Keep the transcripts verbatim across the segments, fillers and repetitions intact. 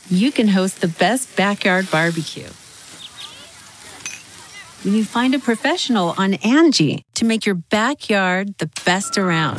you can host the best backyard barbecue. When you find a professional on Angie to make your backyard the best around.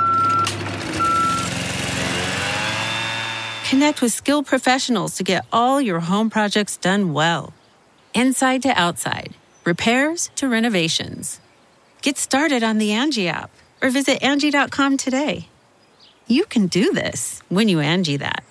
Connect with skilled professionals to get all your home projects done well. Inside to outside, repairs to renovations. Get started on the Angie app or visit Angie dot com today. You can do this when you Angie that.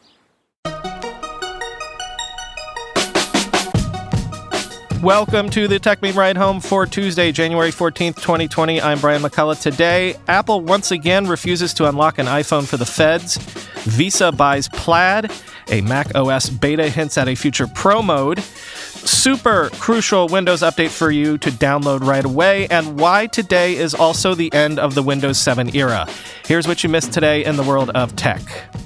Welcome to the Tech Meme Ride Home for Tuesday, January fourteenth, twenty twenty. I'm Brian McCullough. Today, Apple once again refuses to unlock an iPhone for the feds. Visa buys Plaid. A Mac O S beta hints at a future Pro mode. Super crucial Windows update for you to download right away. And why today is also the end of the Windows seven era. Here's what you missed today in the world of tech.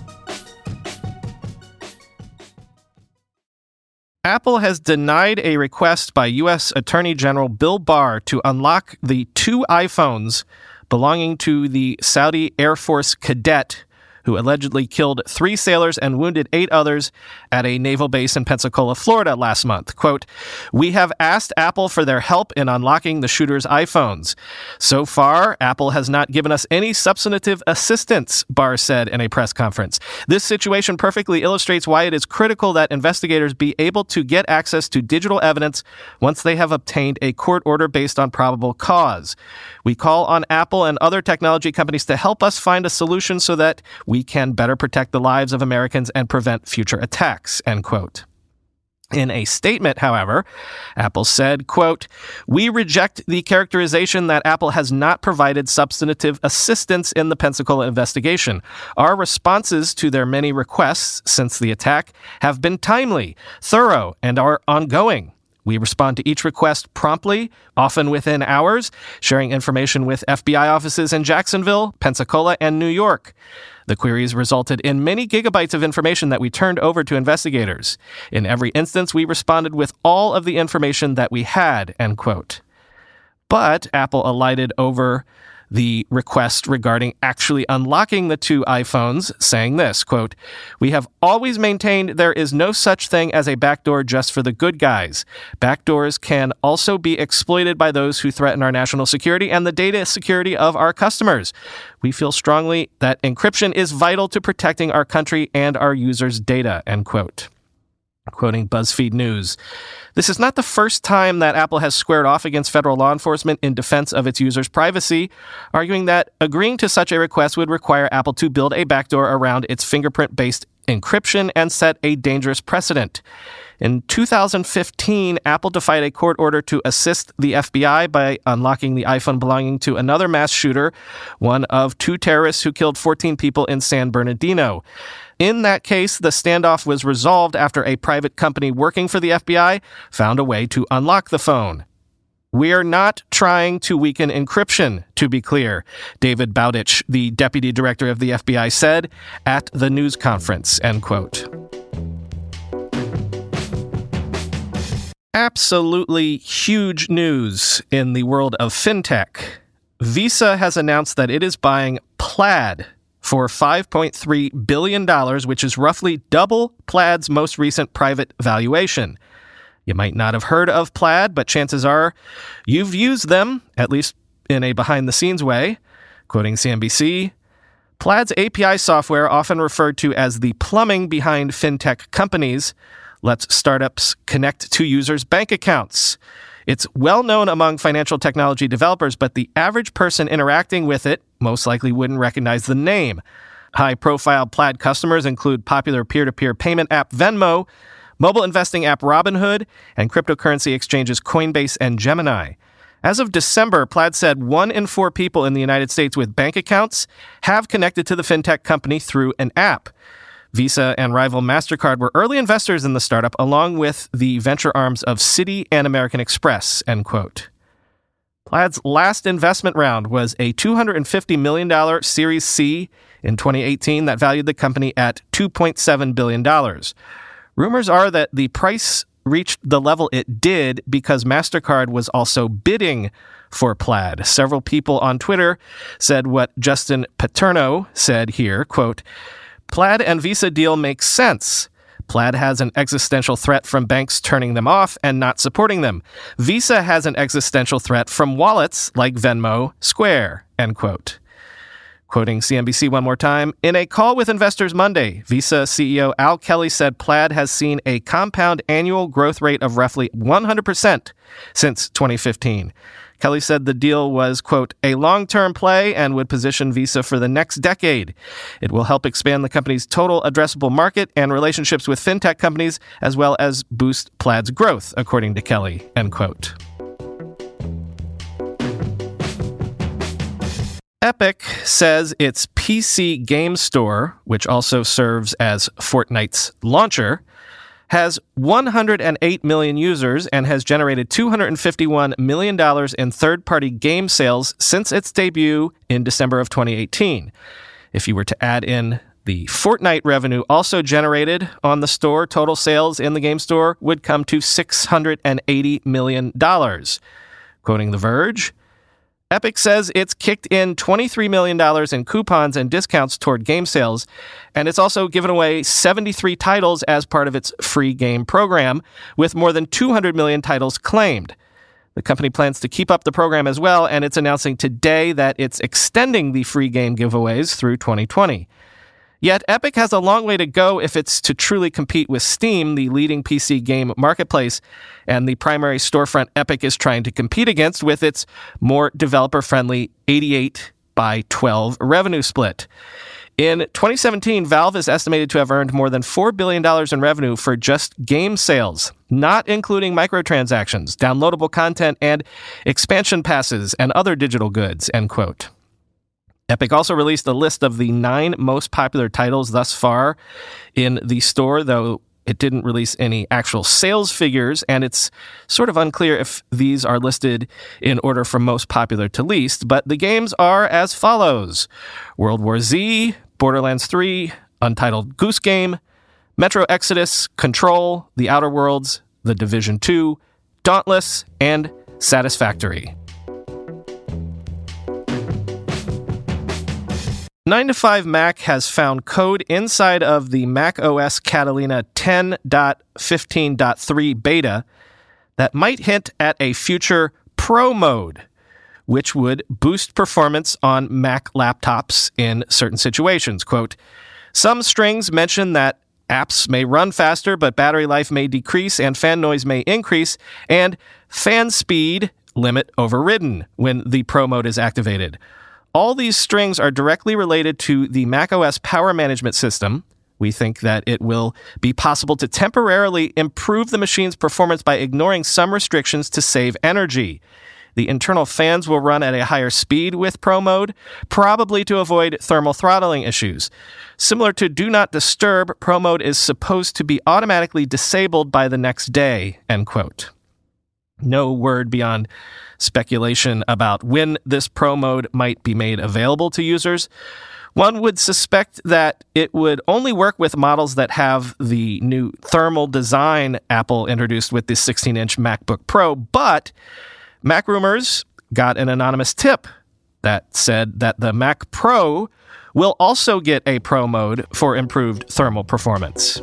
Apple has denied a request by U S Attorney General Bill Barr to unlock the two iPhones belonging to the Saudi Air Force cadet who allegedly killed three sailors and wounded eight others at a naval base in Pensacola, Florida last month. Quote, "We have asked Apple for their help in unlocking the shooter's iPhones. So far, Apple has not given us any substantive assistance," Barr said in a press conference. "This situation perfectly illustrates why it is critical that investigators be able to get access to digital evidence once they have obtained a court order based on probable cause. We call on Apple and other technology companies to help us find a solution so that we can better protect the lives of Americans and prevent future attacks," end quote. In a statement, however, Apple said, quote, "We reject the characterization that Apple has not provided substantive assistance in the Pensacola investigation. Our responses to their many requests since the attack have been timely, thorough, and are ongoing. We respond to each request promptly, often within hours, sharing information with F B I offices in Jacksonville, Pensacola, and New York. The queries resulted in many gigabytes of information that we turned over to investigators. In every instance, we responded with all of the information that we had," end quote. But Apple alighted over the request regarding actually unlocking the two iPhones, saying this, quote, "We have always maintained there is no such thing as a backdoor just for the good guys. Backdoors can also be exploited by those who threaten our national security and the data security of our customers. We feel strongly that encryption is vital to protecting our country and our users' data," end quote. Quoting BuzzFeed News, "This is not the first time that Apple has squared off against federal law enforcement in defense of its users' privacy, arguing that agreeing to such a request would require Apple to build a backdoor around its fingerprint-based encryption and set a dangerous precedent. In two thousand fifteen, Apple defied a court order to assist the F B I by unlocking the iPhone belonging to another mass shooter, one of two terrorists who killed fourteen people in San Bernardino. In that case, the standoff was resolved after a private company working for the F B I found a way to unlock the phone. We are not trying to weaken encryption, to be clear," David Bowditch, the deputy director of the F B I, said at the news conference, end quote. Absolutely huge news in the world of fintech. Visa has announced that it is buying Plaid for five point three billion dollars, which is roughly double Plaid's most recent private valuation. You might not have heard of Plaid, but chances are you've used them, at least in a behind-the-scenes way. Quoting C N B C, "Plaid's A P I software, often referred to as the plumbing behind fintech companies, lets startups connect to users' bank accounts. It's well known among financial technology developers, but the average person interacting with it most likely wouldn't recognize the name. High-profile Plaid customers include popular peer-to-peer payment app Venmo, mobile investing app Robinhood, and cryptocurrency exchanges Coinbase and Gemini. As of December, Plaid said one in four people in the United States with bank accounts have connected to the fintech company through an app. Visa and rival MasterCard were early investors in the startup, along with the venture arms of Citi and American Express," end quote. Plaid's last investment round was a two hundred fifty million dollars Series C in twenty eighteen that valued the company at two point seven billion dollars. Rumors are that the price reached the level it did because MasterCard was also bidding for Plaid. Several people on Twitter said what Justin Paterno said here, quote, "Plaid and Visa deal makes sense, Plaid has an existential threat from banks turning them off and not supporting them. Visa has an existential threat from wallets like Venmo, Square, end quote. Quoting C N B C one more time, in a call with investors Monday, Visa C E O Al Kelly said Plaid has seen a compound annual growth rate of roughly one hundred percent since twenty fifteen. Kelly said the deal was, quote, a long-term play and would position Visa for the next decade. It will help expand the company's total addressable market and relationships with fintech companies, as well as boost Plaid's growth, according to Kelly, end quote. Epic says its P C game store, which also serves as Fortnite's launcher, has one hundred eight million users and has generated two hundred fifty-one million dollars in third-party game sales since its debut in December of twenty eighteen. If you were to add in the Fortnite revenue also generated on the store, total sales in the game store would come to six hundred eighty million dollars. Quoting The Verge, Epic says it's kicked in twenty-three million dollars in coupons and discounts toward game sales, and it's also given away seventy-three titles as part of its free game program, with more than two hundred million titles claimed. The company plans to keep up the program as well, and it's announcing today that it's extending the free game giveaways through twenty twenty. Yet Epic has a long way to go if it's to truly compete with Steam, the leading P C game marketplace, and the primary storefront Epic is trying to compete against with its more developer-friendly eighty-eight by twelve revenue split. In twenty seventeen, Valve is estimated to have earned more than four billion dollars in revenue for just game sales, not including microtransactions, downloadable content, and expansion passes and other digital goods, end quote. Epic also released a list of the nine most popular titles thus far in the store, though it didn't release any actual sales figures, and it's sort of unclear if these are listed in order from most popular to least, but the games are as follows: World War Z, Borderlands three, Untitled Goose Game, Metro Exodus, Control, The Outer Worlds, The Division two, Dauntless, and Satisfactory. nine to five Mac has found code inside of the macOS Catalina ten point fifteen point three beta that might hint at a future Pro mode, which would boost performance on Mac laptops in certain situations. Quote, some strings mention that apps may run faster, but battery life may decrease and fan noise may increase, and fan speed limit overridden when the Pro mode is activated. All these strings are directly related to the macOS power management system. We think that it will be possible to temporarily improve the machine's performance by ignoring some restrictions to save energy. The internal fans will run at a higher speed with Pro mode, probably to avoid thermal throttling issues. Similar to Do Not Disturb, Pro mode is supposed to be automatically disabled by the next day, end quote. No word beyond speculation about when this Pro mode might be made available to users. One would suspect that it would only work with models that have the new thermal design Apple introduced with the sixteen-inch MacBook Pro, but Mac Rumors got an anonymous tip that said that the Mac Pro will also get a Pro mode for improved thermal performance.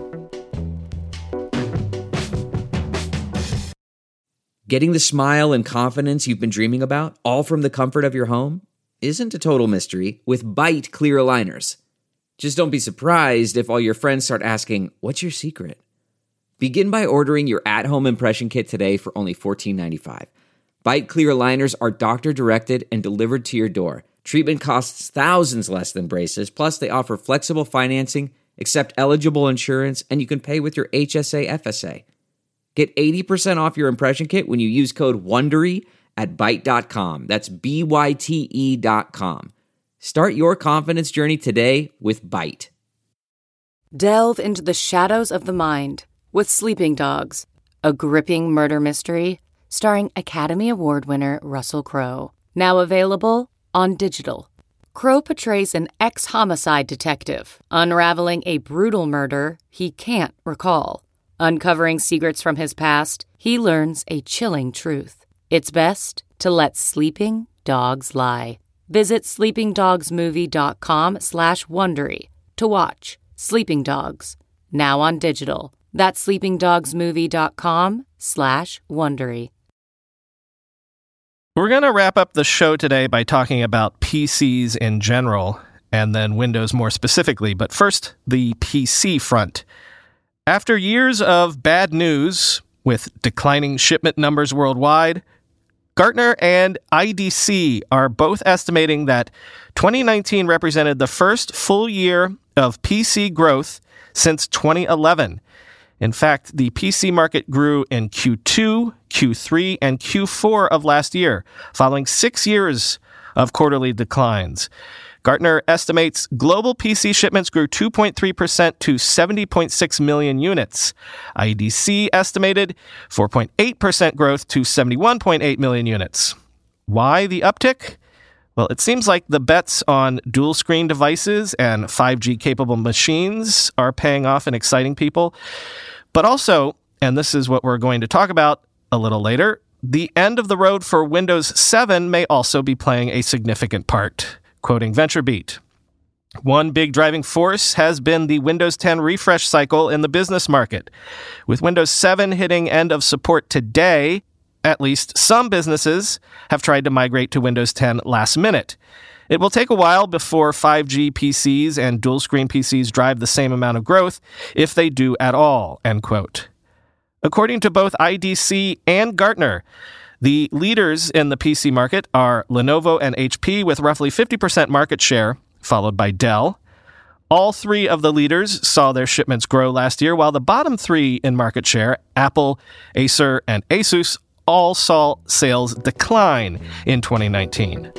Getting the smile and confidence you've been dreaming about, all from the comfort of your home, isn't a total mystery with Byte clear aligners. Just don't be surprised if all your friends start asking, what's your secret? Begin by ordering your at-home impression kit today for only fourteen ninety-five. Byte clear aligners are doctor-directed and delivered to your door. Treatment costs thousands less than braces, plus they offer flexible financing, accept eligible insurance, and you can pay with your H S A F S A. Get eighty percent off your impression kit when you use code WONDERY at byte dot com. That's B Y T E dot com. Start your confidence journey today with Byte. Delve into the shadows of the mind with Sleeping Dogs, a gripping murder mystery starring Academy Award winner Russell Crowe. Now available on digital. Crowe portrays an ex-homicide detective unraveling a brutal murder he can't recall. Uncovering secrets from his past, he learns a chilling truth. It's best to let sleeping dogs lie. Visit sleeping dogs movie dot com slash Wondery to watch Sleeping Dogs, now on digital. That's sleepingdogsmovie.com slash Wondery. We're going to wrap up the show today by talking about P Cs in general, and then Windows more specifically. But first, the P C front. After years of bad news with declining shipment numbers worldwide, Gartner and I D C are both estimating that twenty nineteen represented the first full year of P C growth since twenty eleven. In fact, the P C market grew in Q two, Q three, and Q four of last year, following six years of quarterly declines. Gartner estimates global P C shipments grew two point three percent to seventy point six million units. I D C estimated four point eight percent growth to seventy-one point eight million units. Why the uptick? Well, it seems like the bets on dual-screen devices and five G-capable machines are paying off and exciting people. But also, and this is what we're going to talk about a little later, the end of the road for Windows seven may also be playing a significant part. Quoting VentureBeat, one big driving force has been the Windows ten refresh cycle in the business market. With Windows seven hitting end of support today, at least some businesses have tried to migrate to Windows ten last minute. It will take a while before five G P Cs and dual-screen P Cs drive the same amount of growth, if they do at all, end quote. According to both I D C and Gartner, the leaders in the P C market are Lenovo and H P with roughly fifty percent market share, followed by Dell. All three of the leaders saw their shipments grow last year, while the bottom three in market share, Apple, Acer, and Asus, all saw sales decline in twenty nineteen.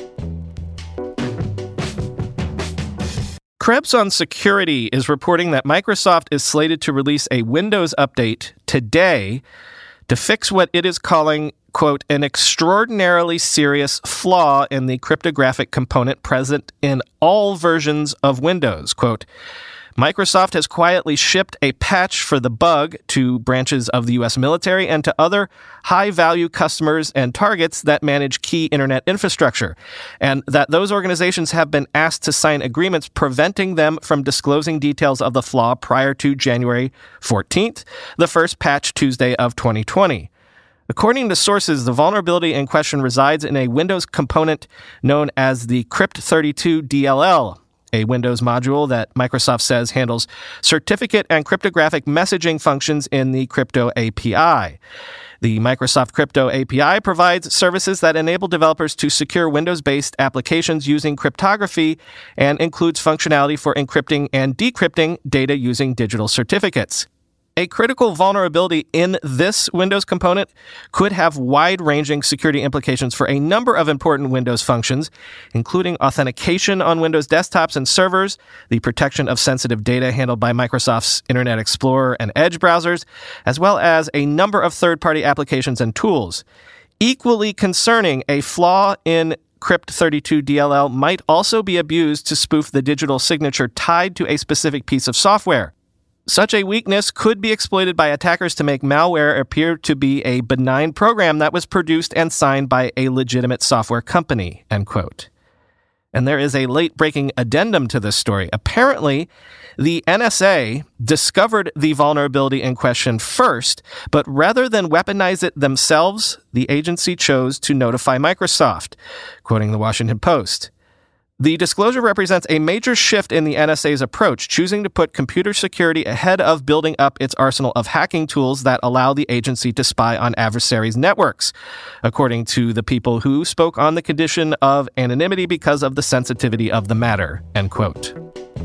Krebs on Security is reporting that Microsoft is slated to release a Windows update today to fix what it is calling, quote, an extraordinarily serious flaw in the cryptographic component present in all versions of Windows. Quote, Microsoft has quietly shipped a patch for the bug to branches of the U S military and to other high-value customers and targets that manage key internet infrastructure, and that those organizations have been asked to sign agreements preventing them from disclosing details of the flaw prior to January fourteenth, the first patch Tuesday of twenty twenty. According to sources, the vulnerability in question resides in a Windows component known as the Crypt thirty-two D L L, a Windows module that Microsoft says handles certificate and cryptographic messaging functions in the Crypto A P I. The Microsoft Crypto A P I provides services that enable developers to secure Windows-based applications using cryptography and includes functionality for encrypting and decrypting data using digital certificates. A critical vulnerability in this Windows component could have wide-ranging security implications for a number of important Windows functions, including authentication on Windows desktops and servers, the protection of sensitive data handled by Microsoft's Internet Explorer and Edge browsers, as well as a number of third-party applications and tools. Equally concerning, a flaw in Crypt thirty-two D L L might also be abused to spoof the digital signature tied to a specific piece of software. Such a weakness could be exploited by attackers to make malware appear to be a benign program that was produced and signed by a legitimate software company, end quote. And there is a late-breaking addendum to this story. Apparently, the N S A discovered the vulnerability in question first, but rather than weaponize it themselves, the agency chose to notify Microsoft, quoting the Washington Post. The disclosure represents a major shift in the N S A's approach, choosing to put computer security ahead of building up its arsenal of hacking tools that allow the agency to spy on adversaries' networks, according to the people who spoke on the condition of anonymity because of the sensitivity of the matter, end quote.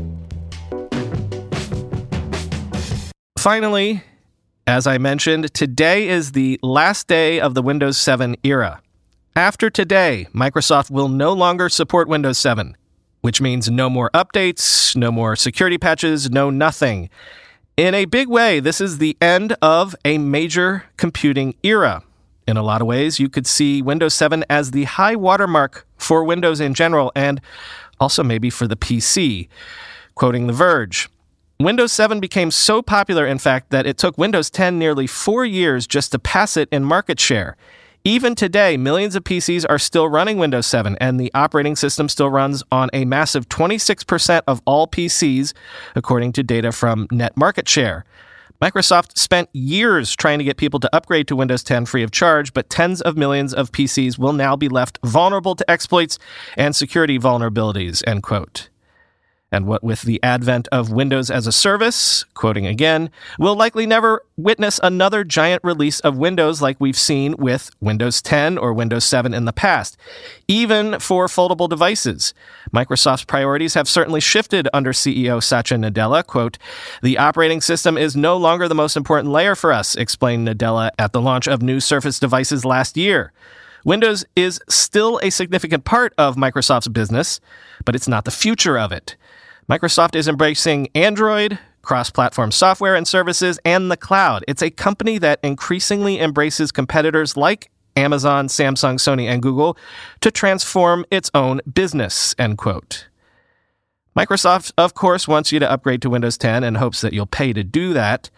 Finally, as I mentioned, today is the last day of the Windows seven era. After today, Microsoft will no longer support Windows seven, which means no more updates, no more security patches, no nothing. In a big way, this is the end of a major computing era. In a lot of ways, you could see Windows seven as the high watermark for Windows in general and also maybe for the P C. Quoting The Verge, Windows seven became so popular, in fact, that it took Windows ten nearly four years just to pass it in market share. Even today, millions of P Cs are still running Windows seven, and the operating system still runs on a massive twenty-six percent of all P Cs, according to data from Net Market Share. Microsoft spent years trying to get people to upgrade to Windows ten free of charge, but tens of millions of P Cs will now be left vulnerable to exploits and security vulnerabilities, end quote. And what with the advent of Windows as a service, quoting again, we'll likely never witness another giant release of Windows like we've seen with Windows ten or Windows seven in the past, even for foldable devices. Microsoft's priorities have certainly shifted under C E O Satya Nadella. Quote, the operating system is no longer the most important layer for us, explained Nadella at the launch of new Surface devices last year. Windows is still a significant part of Microsoft's business, but it's not the future of it. Microsoft is embracing Android, cross-platform software and services, and the cloud. It's a company that increasingly embraces competitors like Amazon, Samsung, Sony, and Google to transform its own business, end quote. Microsoft, of course, wants you to upgrade to Windows ten and hopes that you'll pay to do that.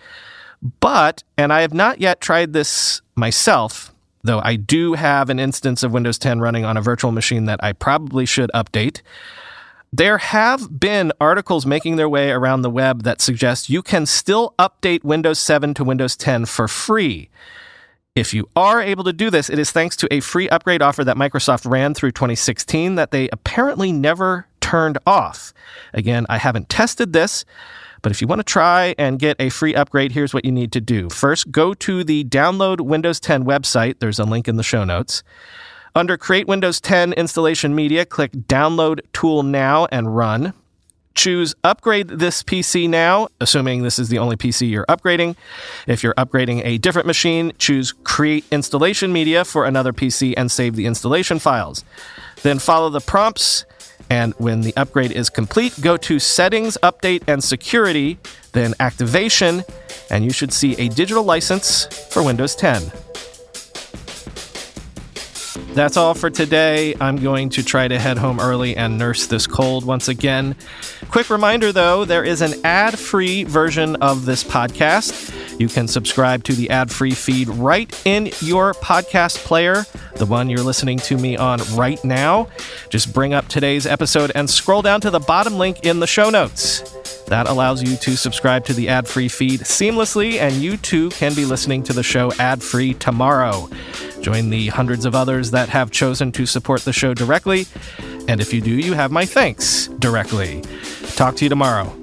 But, and I have not yet tried this myself, though I do have an instance of Windows ten running on a virtual machine that I probably should update, there have been articles making their way around the web that suggest you can still update Windows seven to Windows ten for free. If you are able to do this, it is thanks to a free upgrade offer that Microsoft ran through twenty sixteen that they apparently never turned off. Again, I haven't tested this, but if you want to try and get a free upgrade, here's what you need to do. First, go to the Download Windows ten website. There's a link in the show notes. Under Create Windows ten Installation Media, click Download Tool Now and Run. Choose Upgrade this P C now, assuming this is the only P C you're upgrading. If you're upgrading a different machine, choose Create Installation Media for another P C and save the installation files. Then follow the prompts, and when the upgrade is complete, go to Settings, Update, and Security, then Activation, and you should see a digital license for Windows ten. That's all for today. I'm going to try to head home early and nurse this cold once again. Quick reminder, though, there is an ad-free version of this podcast. You can subscribe to the ad-free feed right in your podcast player, the one you're listening to me on right now. Just bring up today's episode and scroll down to the bottom link in the show notes. That allows you to subscribe to the ad-free feed seamlessly, and you too can be listening to the show ad-free tomorrow. Join the hundreds of others that have chosen to support the show directly, and if you do, you have my thanks directly. Talk to you tomorrow.